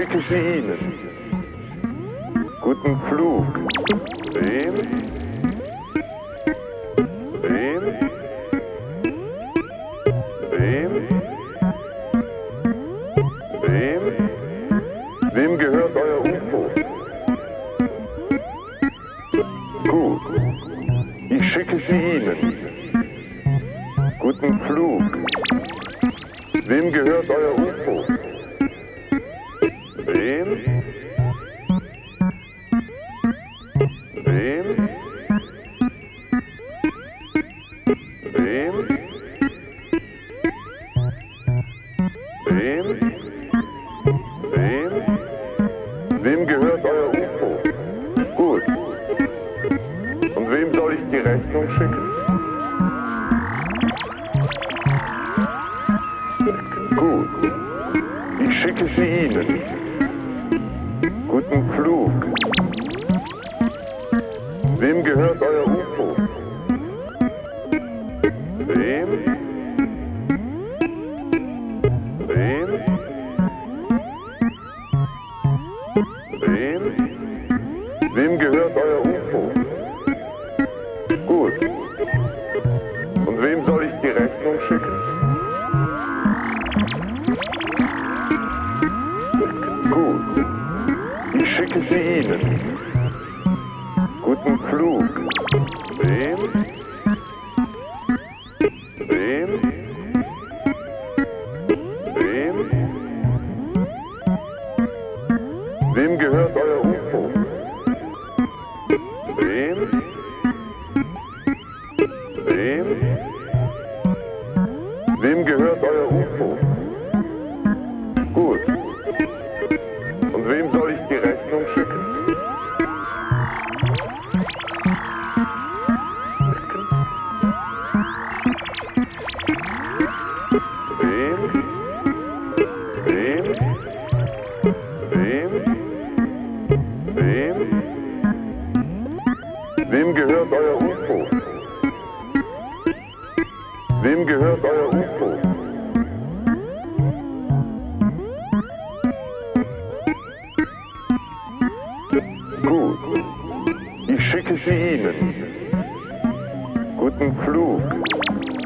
schicke sie Ihnen. Guten Flug. Wem? Wem? Wem? Wem? Wem gehört euer UFO? Gut. Ich schicke sie Ihnen. Guten Flug. Wem gehört euer UFO? Wem? Wem? Wem? Wem? Wem? Wem gehört euer UFO? Gut. Und wem soll ich die Rechnung schicken? Gut. Ich schicke sie Ihnen. Guten Flug. Wem gehört euer UFO? Wem? Wem? Wem? Wem gehört euer UFO? Gut. Und wem soll ich die Rechnung schicken? Gut. Ich schicke sie Ihnen. Guten Flug. Wem? Wem? Wem? Wem gehört euer UFO? Wem? Wem? Wem gehört euer UFO? Gut. Und wem soll ich die Rechnung schicken? Wem? Wem? Wem? Wem? Wem gehört euer UFO? Wem gehört euer UFO? Gut. Ich schicke sie Ihnen. Guten Flug.